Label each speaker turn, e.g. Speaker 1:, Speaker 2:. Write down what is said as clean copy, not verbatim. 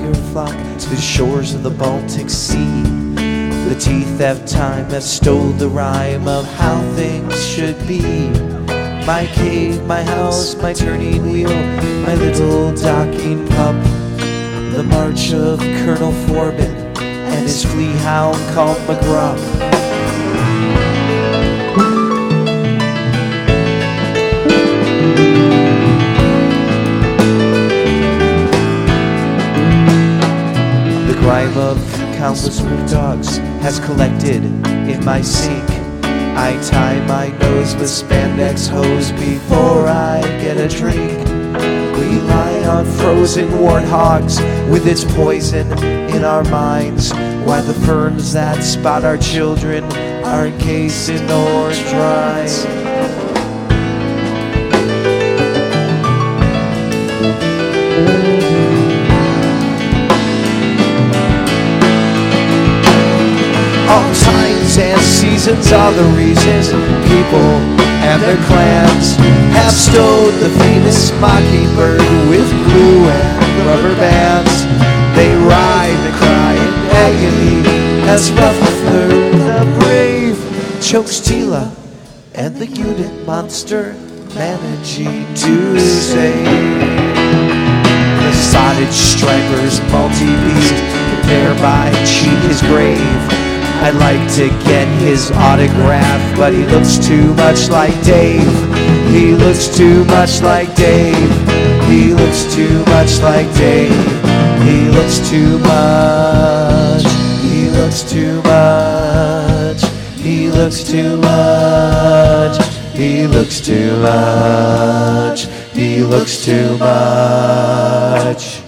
Speaker 1: tiger flock to the shores of the Baltic Sea. The teeth of time have stole the rhyme of how things should be. My cave, my house, my turning wheel, my little docking pup. The march of Colonel Foreman and his flea hound called McGruff. The grime of countless wolf dogs has collected in my sink. I tie my nose with spandex hose before I get a drink. We lie on frozen warthogs with its poison in our minds, while the ferns that spot our children are encased in orange rind. All times and seasons are the reasons people and their clans have stowed the famous mockingbird with glue and rubber bands. They ride and cry in agony as Ruffler the brave chokes Tila and the unit monster managing to save. The sodded stripers multi-beast thereby cheat his grave. I'd like to get his autograph, but he looks too much like Dave. He looks too much like Dave. He looks too much like Dave. He looks too much. He looks too much. He looks too much. He looks too much. He looks too much.